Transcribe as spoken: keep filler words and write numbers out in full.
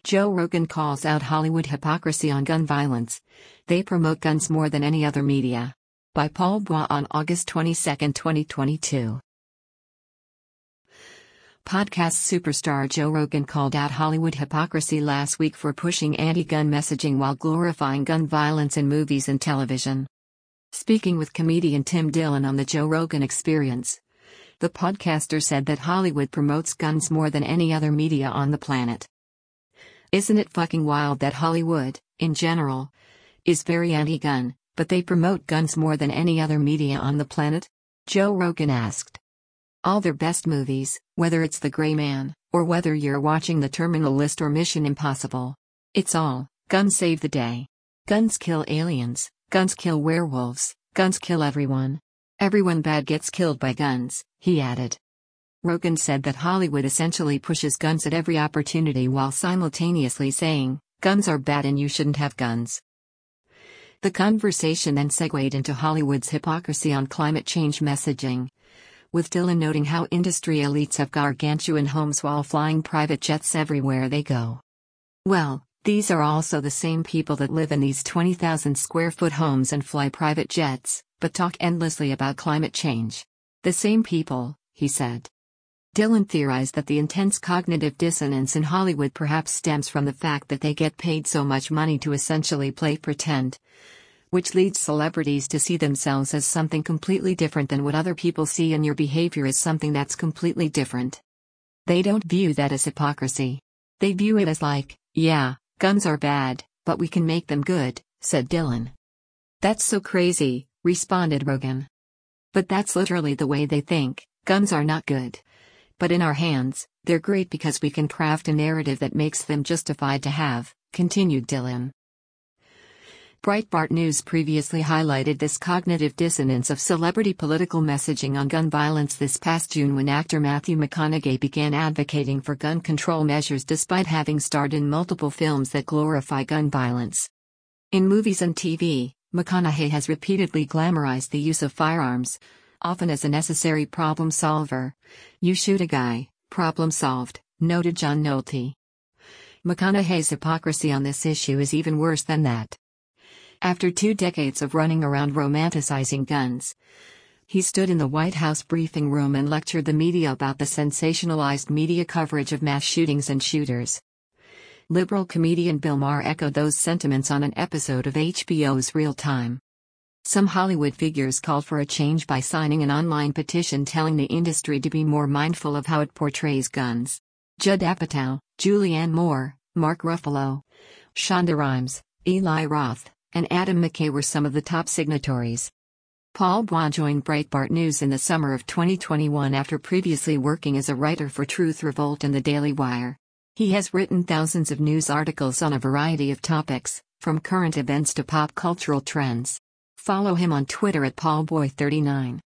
Joe Rogan calls out Hollywood hypocrisy on gun violence. They promote guns more than any other media. By Paul Bois on August twenty-second, twenty twenty-two. Podcast superstar Joe Rogan called out Hollywood hypocrisy last week for pushing anti-gun messaging while glorifying gun violence in movies and television. Speaking with comedian Tim Dillon on The Joe Rogan Experience, the podcaster said that Hollywood promotes guns more than any other media on the planet. Isn't it fucking wild that Hollywood, in general, is very anti-gun, but they promote guns more than any other media on the planet? Joe Rogan asked. All their best movies, whether it's The Gray Man, or whether you're watching The Terminal List or Mission Impossible. It's all, guns save the day. Guns kill aliens, guns kill werewolves, guns kill everyone. Everyone bad gets killed by guns, he added. Rogan said that Hollywood essentially pushes guns at every opportunity while simultaneously saying, guns are bad and you shouldn't have guns. The conversation then segued into Hollywood's hypocrisy on climate change messaging, with Dillon noting how industry elites have gargantuan homes while flying private jets everywhere they go. Well, these are also the same people that live in these twenty thousand square foot homes and fly private jets, but talk endlessly about climate change. The same people, he said. Dillon theorized that the intense cognitive dissonance in Hollywood perhaps stems from the fact that they get paid so much money to essentially play pretend, which leads celebrities to see themselves as something completely different than what other people see, and your behavior as something that's completely different. They don't view that as hypocrisy. They view it as like, yeah, guns are bad, but we can make them good, said Dillon. That's so crazy, responded Rogan. But that's literally the way they think. Guns are not good. But in our hands, they're great because we can craft a narrative that makes them justified to have, continued Dillon. Breitbart News previously highlighted this cognitive dissonance of celebrity political messaging on gun violence this past June when actor Matthew McConaughey began advocating for gun control measures despite having starred in multiple films that glorify gun violence. In movies and T V, McConaughey has repeatedly glamorized the use of firearms, often as a necessary problem solver. You shoot a guy, problem solved, noted John Nolte. McConaughey's hypocrisy on this issue is even worse than that. After two decades of running around romanticizing guns, he stood in the White House briefing room and lectured the media about the sensationalized media coverage of mass shootings and shooters. Liberal comedian Bill Maher echoed those sentiments on an episode of H B O's Real Time. Some Hollywood figures called for a change by signing an online petition telling the industry to be more mindful of how it portrays guns. Judd Apatow, Julianne Moore, Mark Ruffalo, Shonda Rhimes, Eli Roth, and Adam McKay were some of the top signatories. Paul Bois joined Breitbart News in the summer of twenty twenty-one after previously working as a writer for Truth Revolt and The Daily Wire. He has written thousands of news articles on a variety of topics, from current events to pop cultural trends. Follow him on Twitter at Paul Boy thirty-nine.